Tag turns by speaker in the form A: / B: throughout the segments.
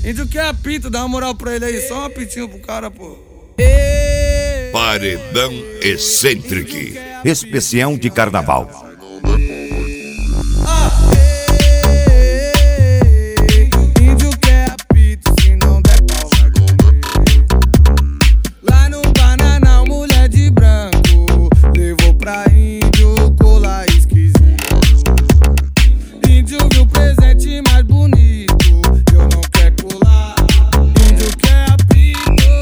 A: Índio que apita, dá uma moral pra ele aí, só um apitinho pro cara, pô.
B: Paredão Excêntrico, especial de carnaval.
A: Índio quer apito, se não der pau vai comer. Lá no Bananal, mulher de branco levou pra índio colar esquisito. Índio viu o presente mais bonito, eu não quero colar. Índio quer apito,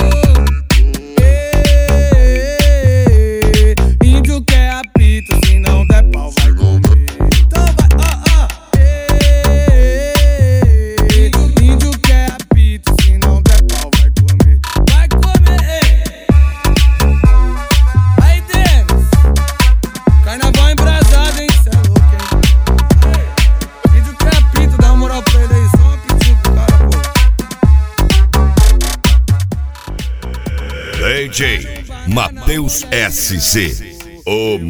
A: índio quer apito, se não der pau vai comer. Então vai, índio quer apito, se não der pau vai comer. Vai comer, aí Denis, carnaval embrasado, hein, cê é louco, hein. Índio quer apito, dá uma moral pra ele aí, só um apitinho pro cara, pô.
B: DJ Matheus SC, o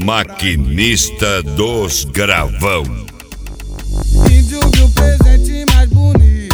B: maquinista dos gravão.
A: Índio viu o presente mais bonito.